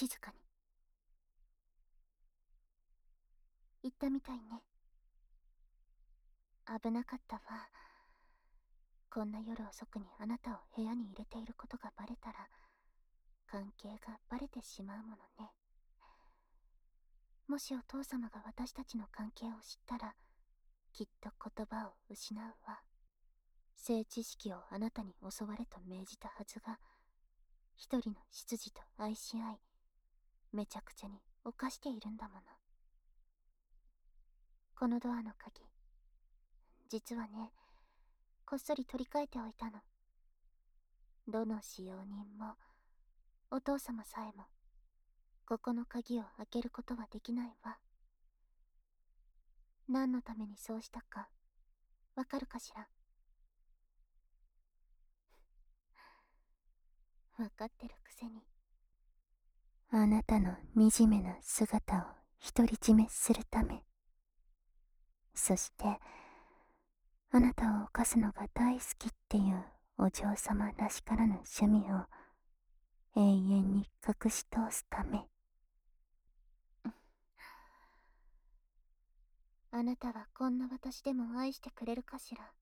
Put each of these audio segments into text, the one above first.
静かに。言ったみたいね。危なかったわ。こんな夜遅くにあなたを部屋に入れていることがバレたら、関係がバレてしまうものね。もしお父様が私たちの関係を知ったら、きっと言葉を失うわ。性知識をあなたに教われと命じたはずが、一人の執事と愛し合い、めちゃくちゃに犯しているんだもの。このドアの鍵、実はね、こっそり取り替えておいたの。どの使用人も、お父様さえも、ここの鍵を開けることはできないわ。何のためにそうしたか、わかるかしら。わかってるくせに。あなたの惨めな姿を独り占めするため。そして、あなたを犯すのが大好きっていうお嬢様らしからぬ趣味を永遠に隠し通すため。あなたはこんな私でも愛してくれるかしら。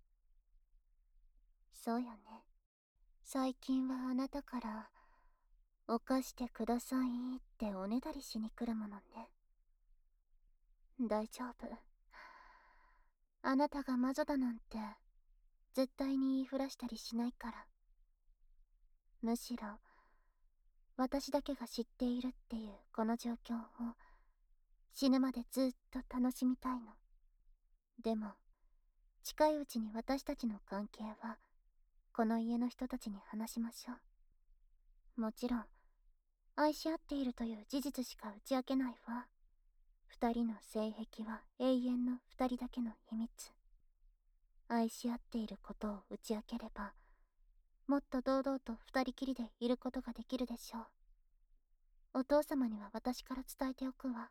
そうよね。最近はあなたから犯してくださいっておねだりしに来るものね。大丈夫。あなたが魔女だなんて絶対に言いふらしたりしないから。むしろ私だけが知っているっていうこの状況を死ぬまでずっと楽しみたいの。でも近いうちに私たちの関係はこの家の人たちに話しましょう。もちろん愛し合っているという事実しか打ち明けないわ。二人の性癖は永遠の二人だけの秘密。愛し合っていることを打ち明ければ、もっと堂々と二人きりでいることができるでしょう。お父様には私から伝えておくわ。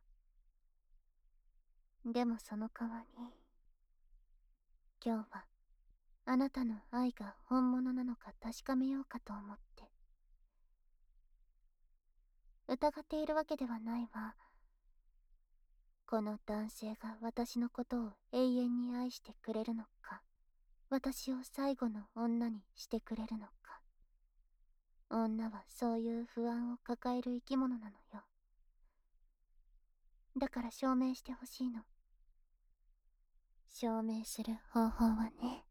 でもその代わり、今日はあなたの愛が本物なのか確かめようかと思って。疑っているわけではないわ。この男性が私のことを永遠に愛してくれるのか、私を最後の女にしてくれるのか。女はそういう不安を抱える生き物なのよ。だから証明してほしいの。証明する方法はね、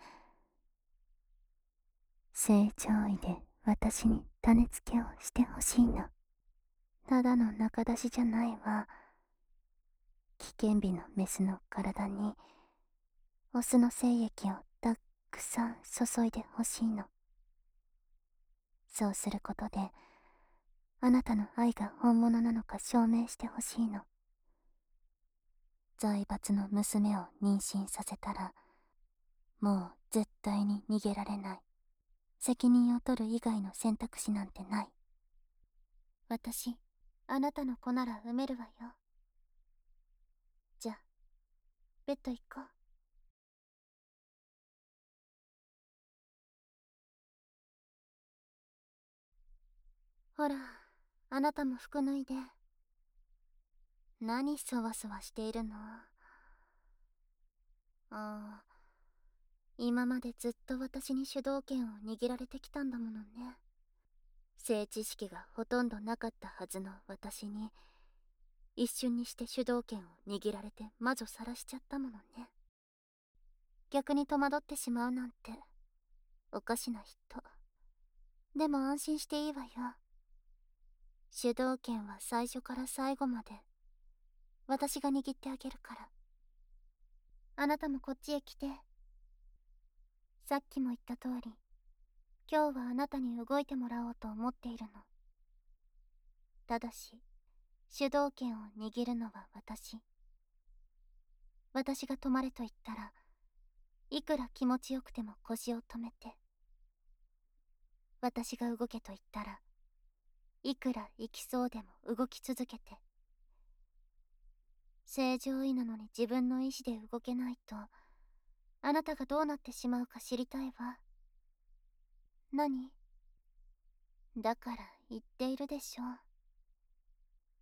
正常位で私に種付けをしてほしいの。ただの仲出しじゃないわ。危険日のメスの体にオスの精液をたくさん注いでほしいの。そうすることであなたの愛が本物なのか証明してほしいの。財閥の娘を妊娠させたらもう絶対に逃げられない。責任を取る以外の選択肢なんてない。私、あなたの子なら産めるわよ。じゃあ、ベッド行こう。ほら、あなたも服脱いで。何そわそわしているの？ああ、今までずっと私に主導権を握られてきたんだものね。性知識がほとんどなかったはずの私に、一瞬にして主導権を握られて魔女さらしちゃったものね。逆に戸惑ってしまうなんて、おかしな人。でも安心していいわよ。主導権は最初から最後まで、私が握ってあげるから。あなたもこっちへ来て。さっきも言った通り、今日はあなたに動いてもらおうと思っているの。ただし、主導権を握るのは私。私が止まれと言ったら、いくら気持ちよくても腰を止めて。私が動けと言ったら、いくら行きそうでも動き続けて。正常位なのに自分の意志で動けないと、あなたがどうなってしまうか知りたいわ。何？だから言っているでしょ。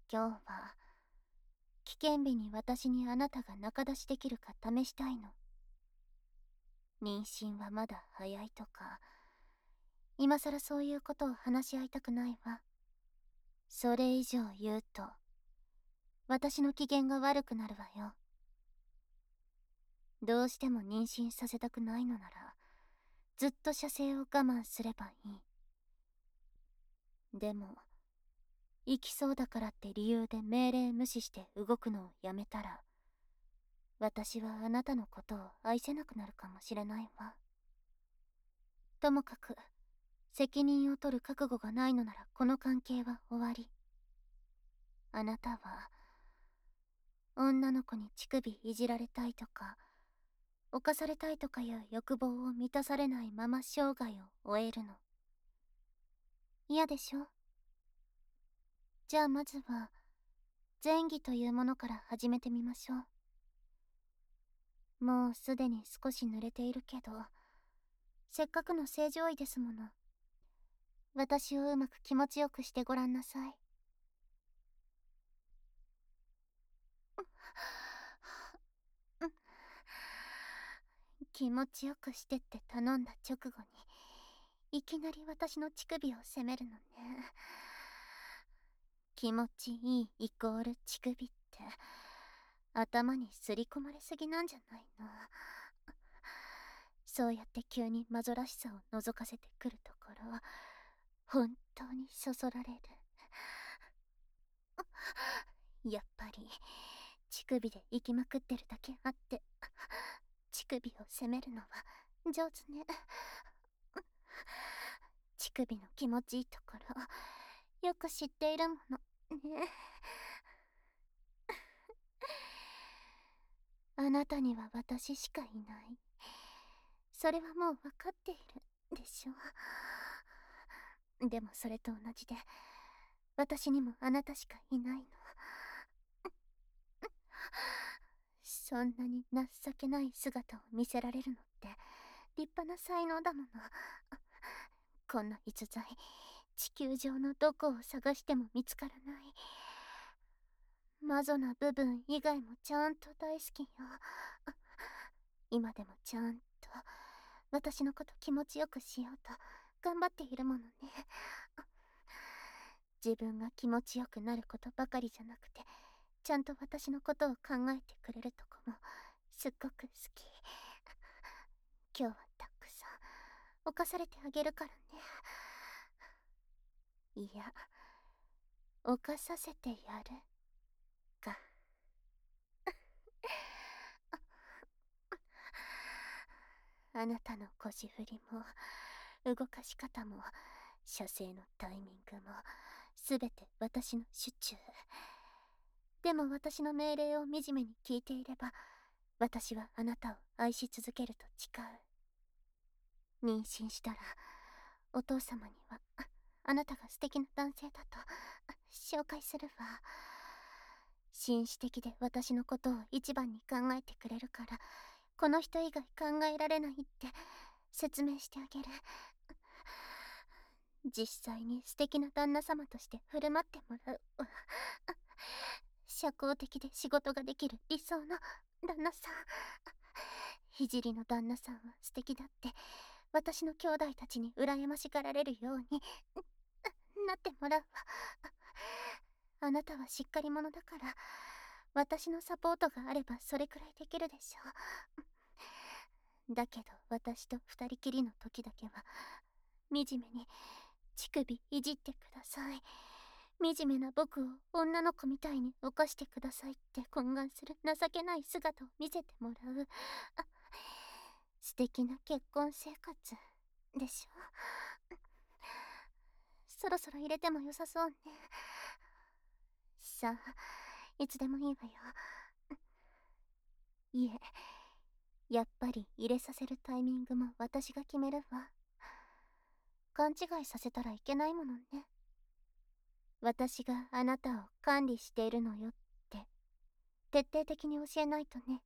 今日は危険日に私にあなたが仲出しできるか試したいの。妊娠はまだ早いとか、今さらそういうことを話し合いたくないわ。それ以上言うと、私の機嫌が悪くなるわよ。どうしても妊娠させたくないのなら、ずっと射精を我慢すればいい。でも、行きそうだからって理由で命令無視して動くのをやめたら、私はあなたのことを愛せなくなるかもしれないわ。ともかく、責任を取る覚悟がないのならこの関係は終わり。あなたは、女の子に乳首いじられたいとか、犯されたいとかいう欲望を満たされないまま生涯を終えるの。嫌でしょ？じゃあまずは、前戯というものから始めてみましょう。もうすでに少し濡れているけど、せっかくの正常位ですもの。私をうまく気持ちよくしてごらんなさい。気持ちよくしてって頼んだ直後に、いきなり私の乳首を責めるのね。気持ちいいイコール乳首って、頭にすり込まれすぎなんじゃないの？そうやって急にマゾらしさを覗かせてくるところ、本当にそそられる。やっぱり、乳首で息きまくってるだけあって、乳首を責めるのは上手ね。乳首の気持ちいいところ、よく知っているもの、ね。あなたには私しかいない。それはもう分かっているでしょ。でもそれと同じで、私にもあなたしかいないの。そんなに情けない姿を見せられるのって立派な才能だもの。こんな逸材、地球上のどこを探しても見つからない。マゾな部分以外もちゃんと大好きよ。今でもちゃんと私のこと気持ちよくしようと頑張っているものね。自分が気持ちよくなることばかりじゃなくて、ちゃんと私のことを考えてくれるとこもすっごく好き。今日はたくさん犯されてあげるからね。いや、犯させてやるか。あなたの腰振りも動かし方も射精のタイミングもすべて私の手中。でも私の命令を惨めに聞いていれば、私はあなたを愛し続けると誓う。妊娠したらお父様にはあなたが素敵な男性だと紹介するわ。紳士的で私のことを一番に考えてくれるから、この人以外考えられないって説明してあげる。実際に素敵な旦那様として振る舞ってもらう。社交的で仕事ができる理想の旦那さん。ひじりの旦那さんは素敵だって私の兄弟たちに羨ましがられるようになってもらうわ。あなたはしっかり者だから、私のサポートがあればそれくらいできるでしょう。だけど私と二人きりの時だけは惨めに乳首いじってください。惨めな僕を女の子みたいに犯してくださいって懇願する情けない姿を見せてもらう。素敵な結婚生活でしょ。そろそろ入れても良さそうね。さあ、いつでもいいわよ。いえ、やっぱり入れさせるタイミングも私が決めるわ。勘違いさせたらいけないものね。私があなたを管理しているのよって徹底的に教えないとね。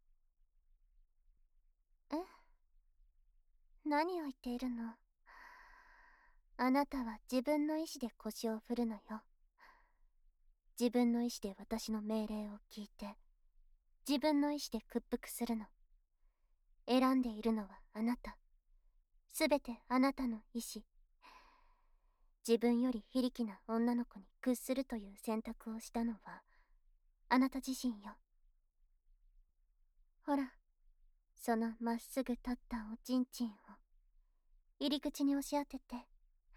え？何を言っているの？あなたは自分の意志で腰を振るのよ。 自分の意志で私の命令を聞いて、自分の意志で屈服するの。選んでいるのはあなた。すべてあなたの意志。自分より非力な女の子に屈するという選択をしたのは、あなた自身よ。ほら、そのまっすぐ立ったおちんちんを、入り口に押し当てて、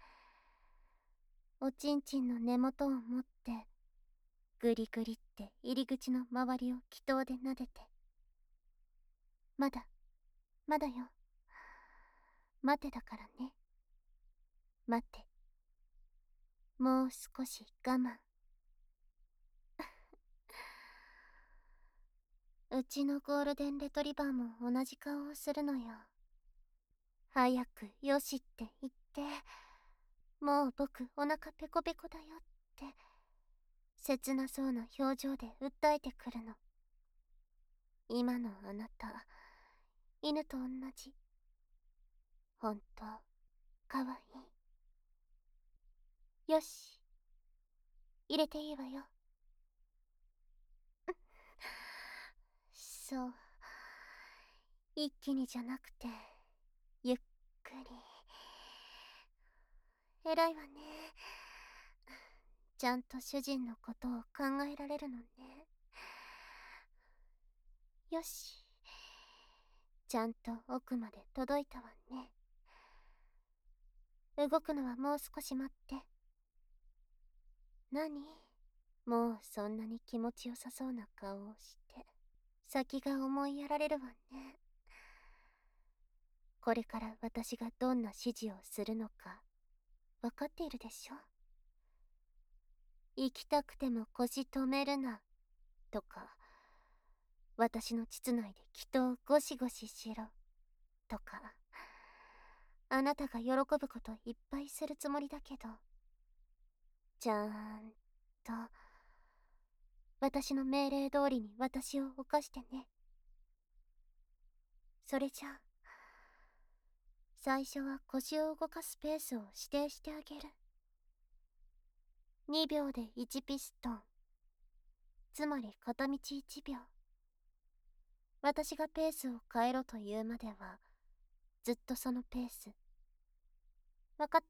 おちんちんの根元を持って、ぐりぐりって入り口の周りを気筒で撫でて。まだ、まだよ。待てだからね。待って。もう少し我慢。うちのゴールデンレトリバーも同じ顔をするのよ。早くよしって言って、もう僕お腹ペコペコだよって、切なそうな表情で訴えてくるの。今のあなた、犬と同じ。ほんと、かわいい。よし。入れていいわよ。そう。一気にじゃなくて、ゆっくり。偉いわね。ちゃんと主人のことを考えられるのね。よし。ちゃんと奥まで届いたわね。動くのはもう少し待って。何？もうそんなに気持ちよさそうな顔をして。先が思いやられるわね。これから私がどんな指示をするのか、わかっているでしょ？行きたくても腰止めるな、とか、私の膣内で気筒ゴシゴシしろ、とか、あなたが喜ぶこといっぱいするつもりだけど、ちゃんと、私の命令通りに私を犯してね。それじゃあ、最初は腰を動かすペースを指定してあげる。2秒で1ピストン。つまり片道1秒。私がペースを変えろと言うまでは、ずっとそのペース。わかった？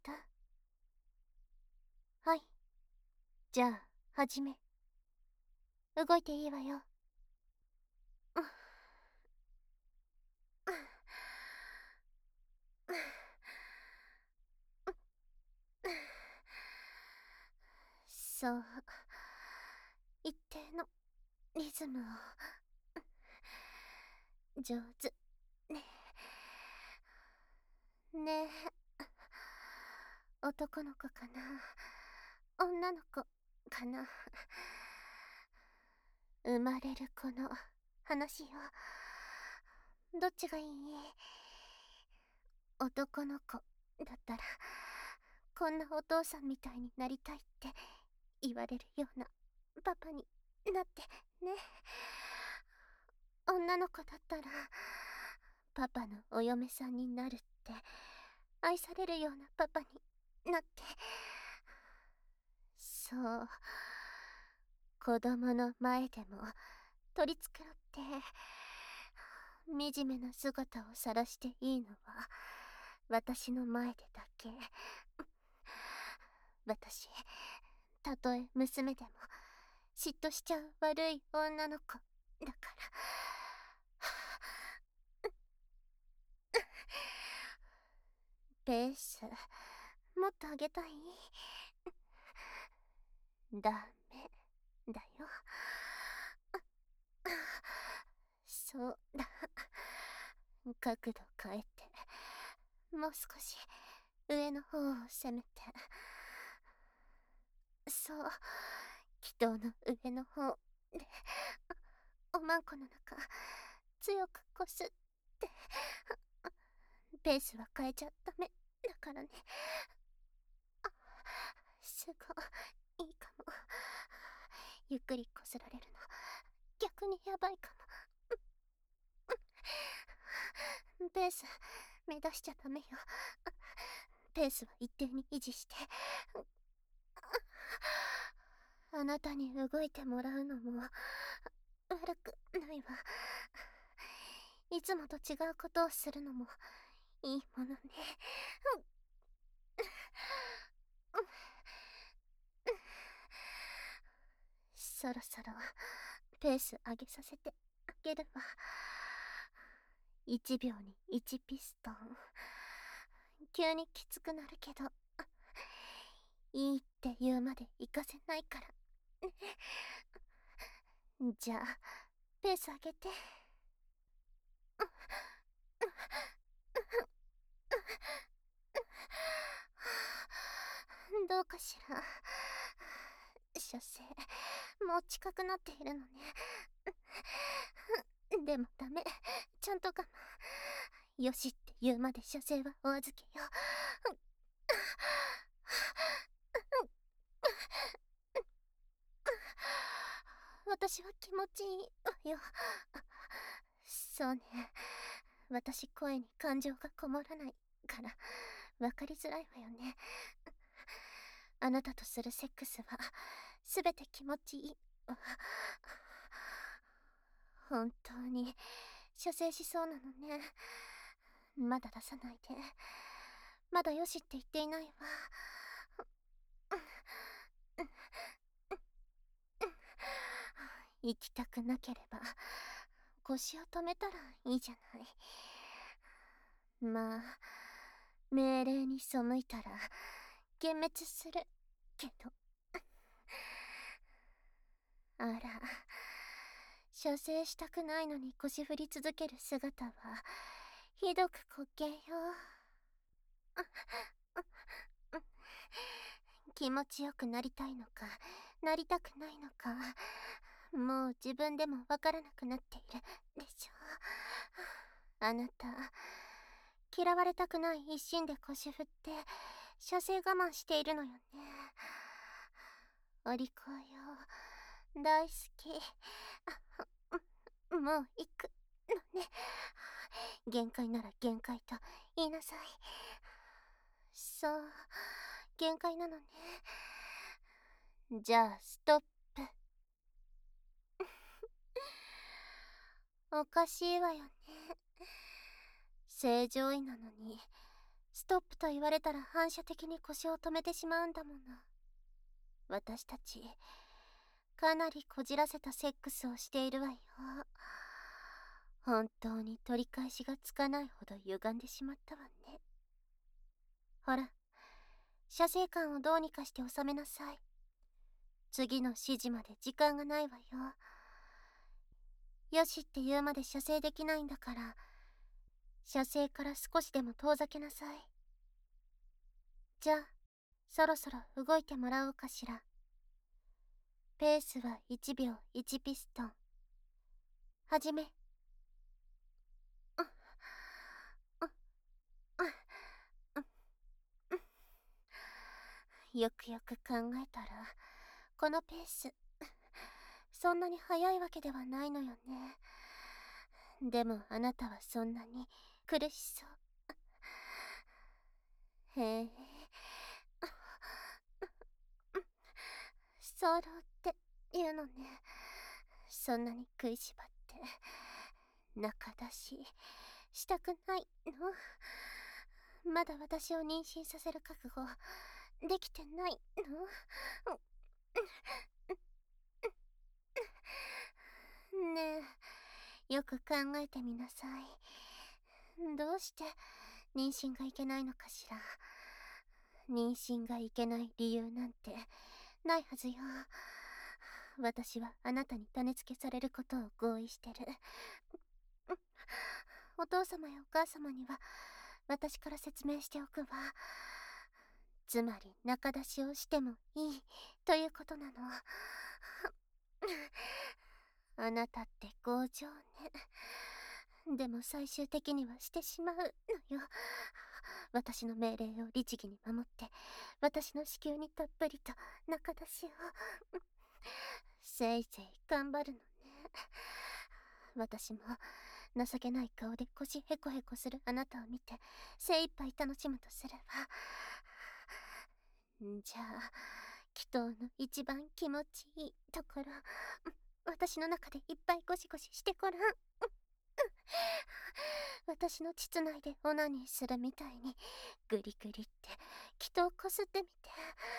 はい。じゃあ、始め。動いていいわよ。そう。一定のリズムを。上手。ね。ねえ。男の子かな？女の子かな？生まれる子の話よ。どっちがいい？男の子だったら、こんなお父さんみたいになりたいって言われるようなパパになってね。女の子だったら、パパのお嫁さんになるって愛されるようなパパになって。そう、子供の前でも取り繕って惨めな姿を晒していいのは私の前でだけ。私、たとえ娘でも嫉妬しちゃう悪い女の子だから。ペースもっと上げたい？ダメだよ。そうだ。角度変えて、もう少し上の方を攻めて。そう、気筒の上の方で、おまんこの中、強くこすって。ペースは変えちゃダメだからね。すごいいいかも。ゆっくりこすられるの逆にやばいかも。ペース目指しちゃダメよ。ペースは一定に維持して。 あなたに動いてもらうのも悪くないわ。いつもと違うことをするのもいいものね。そろそろペース上げさせてあげるわ。1秒に1ピストン。急にきつくなるけど、いいって言うまで行かせないから。じゃあ、ペース上げて。どうかしら。射精、もう近くなっているのね。でもダメ。ちゃんと我慢。よしって言うまで射精はお預けよ。私は気持ちいいわよ。そうね。私声に感情がこもらないから分かりづらいわよね。あなたとするセックスはすべて気持ちいいわ。本当に射精しそうなのね。まだ出さないで。まだよしって言っていないわ。行きたくなければ腰を止めたらいいじゃない。まあ命令に背いたら幻滅するけど。あら、射精したくないのに腰振り続ける姿はひどく滑稽よ。気持ちよくなりたいのかなりたくないのか、もう自分でもわからなくなっているでしょ。あなた嫌われたくない一心で腰振って射精我慢しているのよね。お利口よ、大好き。もう行くのね。限界なら限界と言いなさい。そう、限界なのね。じゃあストップ。おかしいわよね。正常位なのにストップと言われたら反射的に腰を止めてしまうんだもの。私たちかなりこじらせたセックスをしているわよ。本当に取り返しがつかないほど歪んでしまったわね。ほら、射精感をどうにかして収めなさい。次の指示まで時間がないわよ。よしって言うまで射精できないんだから、射精から少しでも遠ざけなさい。じゃあ、そろそろ動いてもらおうかしら。ペースは1秒1ピストン。はじめ。よくよく考えたら、このペース、そんなに速いわけではないのよね。でもあなたはそんなに苦しそう。へえ。ソロっていうのね。そんなに食いしばって中出ししたくないの？まだ私を妊娠させる覚悟できてないの？ねえ、よく考えてみなさい。どうして妊娠がいけないのかしら。妊娠がいけない理由なんてないはずよ。私はあなたに種付けされることを合意してる。お父様やお母様には私から説明しておくわ。つまり中出しをしてもいいということなの。あなたって強情ね。でも最終的にはしてしまうのよ。私の命令を律儀に守って私の子宮にたっぷりと中出しを。せいぜい頑張るのね。私も情けない顔で腰ヘコヘコするあなたを見て精一杯楽しむとすれば。じゃあ祈祷の一番気持ちいいところ、私の中でいっぱいゴシゴシしてごらん。私の膣内でオナニーするみたいにグリグリって祈祷こすってみて。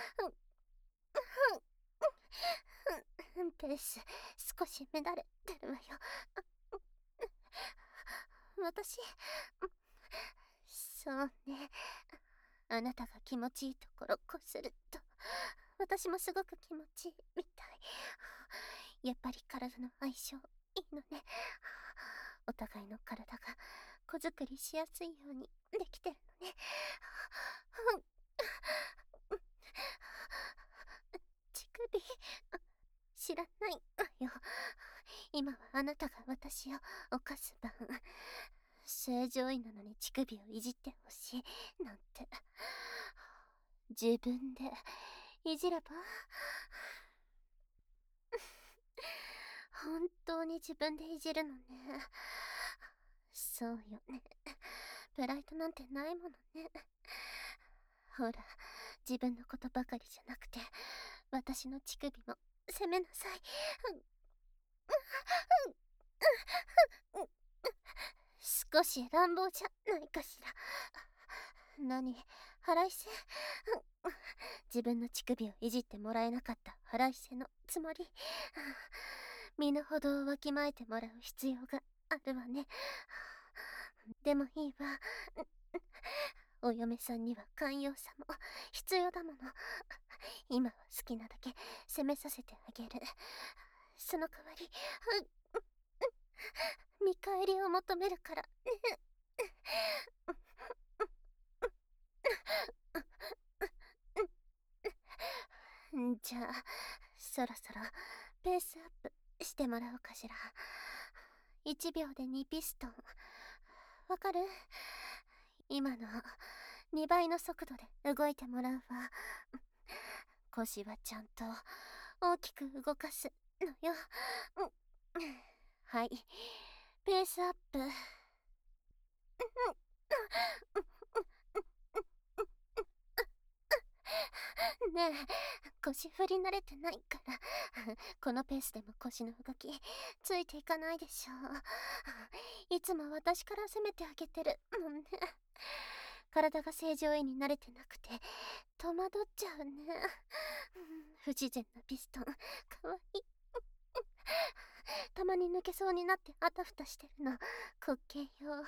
ペース少し乱れてるわよ。私、そうね。あなたが気持ちいいところこすると私もすごく気持ちいいみたい。やっぱり体の相性いいのね。お互いの体が子作りしやすいようにできてるのね。乳首知らないわよ。今はあなたが私を犯す番。正常位なのに乳首をいじってほしいなんて自分でいじれば。本当に自分でいじるのね。そうよね。プライドなんてないものね。ほら、自分のことばかりじゃなくて私の乳首も責めなさい。少し乱暴じゃないかしら。何、腹いせ。自分の乳首をいじってもらえなかった腹いせのつもり。身の程をわきまえてもらう必要があるわね。でもいいわ。お嫁さんには寛容さも必要だもの。今は好きなだけ責めさせてあげる。その代わり見返りを求めるからね。じゃあそろそろペースアップしてもらおうかしら。1秒で2ピストン。わかる？今の2倍の速度で動いてもらうわ。腰はちゃんと大きく動かすのよ。はい、ペースアップ。ねえ、腰振り慣れてないからこのペースでも腰の動きついていかないでしょ。いつも私から攻めてあげてるもんね。体が正常位に慣れてなくて戸惑っちゃうね。不自然なピストンかわいい。たまに抜けそうになってあたふたしてるの滑稽よ。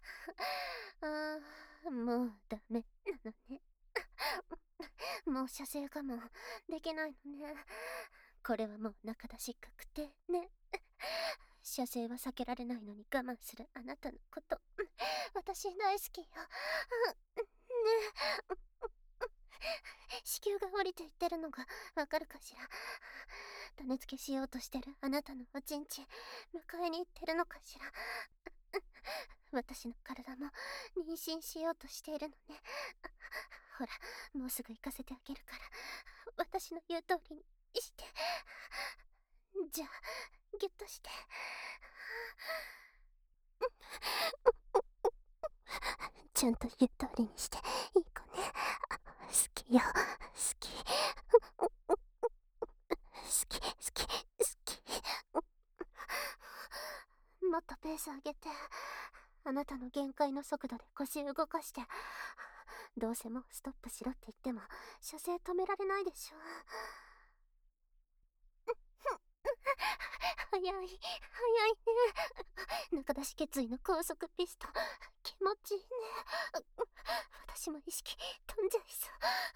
もうダメなのね。もう射精我慢できないのね。これはもう中出し確定ね。射精は避けられないのに我慢するあなたのこと私大好きよ。ねえ、子宮が降りていってるのがわかるかしら。種付けしようとしてるあなたのおちんちん迎えに行ってるのかしら。私の体も妊娠しようとしているのね。ほら、もうすぐ行かせてあげるから私の言う通りにして。じゃあギュッとして。ちゃんと言う通りにしていい子ね。好きよ、好き。好き好き好き。もっとペース上げて。あなたの限界の速度で腰動かして。どうせもうストップしろって言っても射精止められないでしょ。早い早いね。中出し決意の高速ピストン気持ちいいね。私も意識飛んじゃいそう。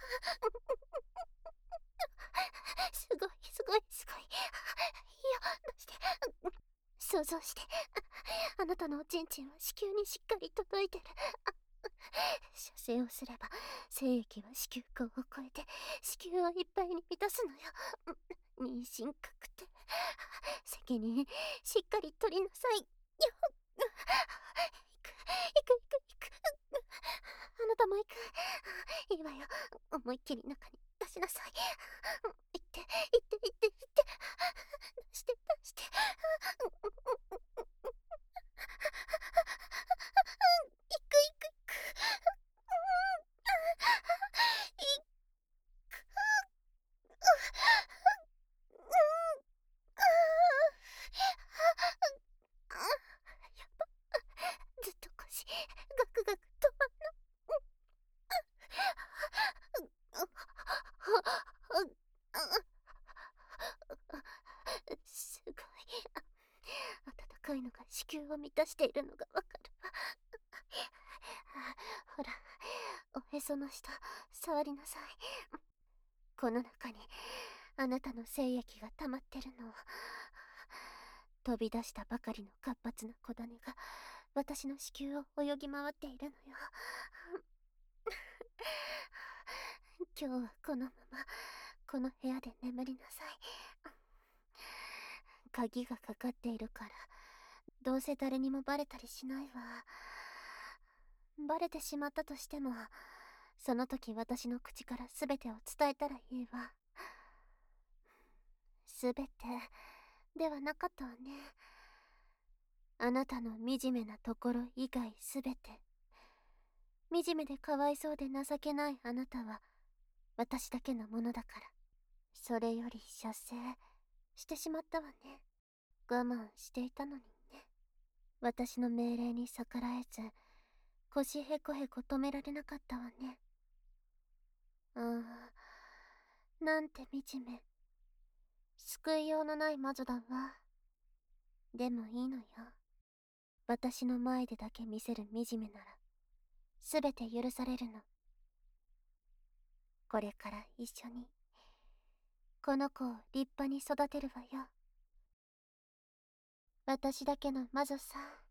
すごいすごいすごい。いいよ、出して。想像して。あなたのおちんちんは子宮にしっかり届いてる。射精をすれば精液は子宮口を越えて子宮をいっぱいに満たすのよ。妊娠確定。責任しっかり取りなさいよ。行く行く行く行く。あなたも行く。いいわよ、思いっきり中に出しなさい。行って行って行って行って。出して出して。行く行く行く。 宮を満たしているのがわかる。ほら、おへその下、触りなさい。この中に、あなたの精液が溜まってるの。飛び出したばかりの活発な小種が、私の子宮を泳ぎ回っているのよ。今日はこのまま、この部屋で眠りなさい。鍵がかかっているから、どうせ誰にもバレたりしないわ。バレてしまったとしても、その時私の口から全てを伝えたらいいわ。全てではなかったわね。あなたの惨めなところ以外全て。惨めでかわいそうで情けないあなたは私だけのものだから。それより射精してしまったわね。我慢していたのにね。私の命令に逆らえず、腰へこへこ止められなかったわね。ああ、なんて惨め。救いようのない魔女だわ。でもいいのよ。私の前でだけ見せる惨めなら、すべて許されるの。これから一緒に、この子を立派に育てるわよ。私だけの魔女さ。